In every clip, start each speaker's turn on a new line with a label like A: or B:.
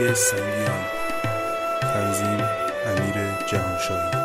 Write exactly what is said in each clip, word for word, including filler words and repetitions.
A: صدای سنگیان، تنظیم امیر جهانشاهی.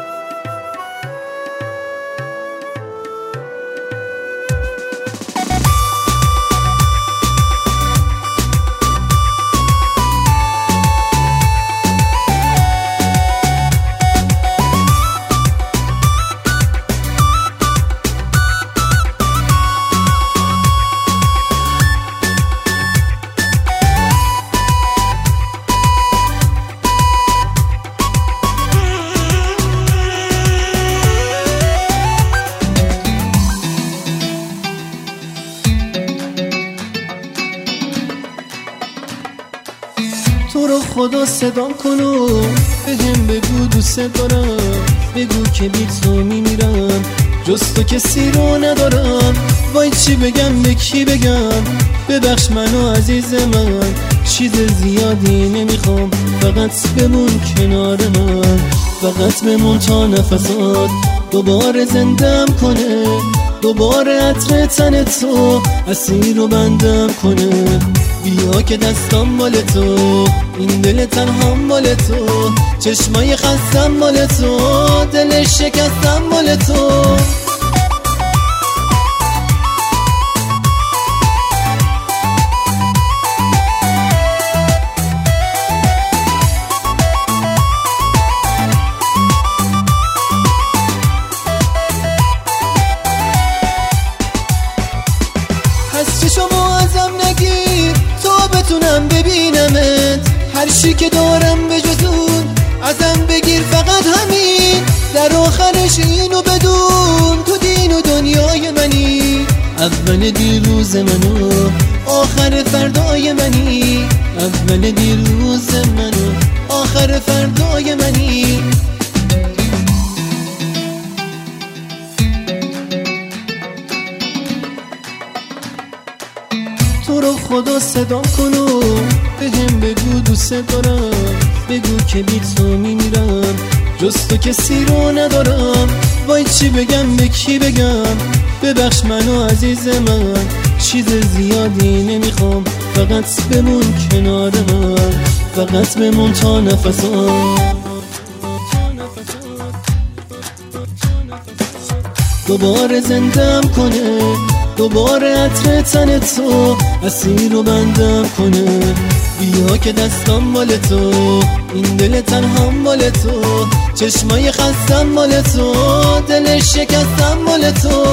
B: تو رو خدا صدام کن و بهم بگو دوست دارم، بگو که بی تو میمیرم، جز تو کسی رو ندارم. وای چی بگم به کی بگم، ببخش منو عزیز من، چیز زیادی نمیخوام، فقط بمون کنار من، فقط بمون تا نفسات دوباره زندم کنه، دوباره عطر تن تو اسیر رو بندم کنه. بیا که دستم مال تو، این دل تنها مال تو، چشمای خستم مال تو، دل شکستم مال تو. هست چشمو ازم نگیر تا بتونم ببینمت، هر چی که دارم به جز اون ازم بگیر، فقط همین در آخرش اینو بدون، تو دین و دنیای منی، اول دیروز منو آخر فردای منی، اول دیروز منو آخر فردای منی. تو رو خدا صدام کن و بهم بگو دوست دارم، بگو که بی تو میمیرم، جز تو کسی رو ندارم. وای چی بگم به کی بگم، ببخش منو عزیز من، چیز زیادی نمیخوام، فقط بمون کنار من، فقط بمون تا نفسات دوباره زندم کنه، دوباره عطر تن تو اسیر رو بندم کنه. بیا که دستم مال تو، این دل تنها مال تو، چشمای خستم مال تو، دل شکستم مال تو.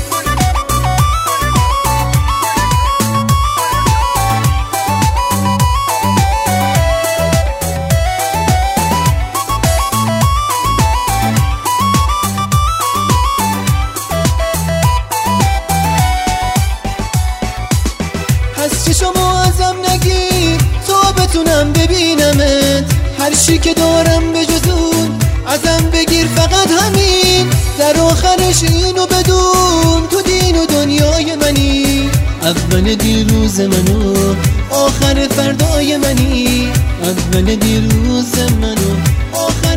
B: هست چشمو ازم نگیر تا بتونم ببینمت، هر چی که دارم به جز اون ازم بگیر، فقط همین در آخرش اینو بدون، تو دین و دنیای منی، اول دیروز منو آخر فردای منی، اول دیروز منو آخر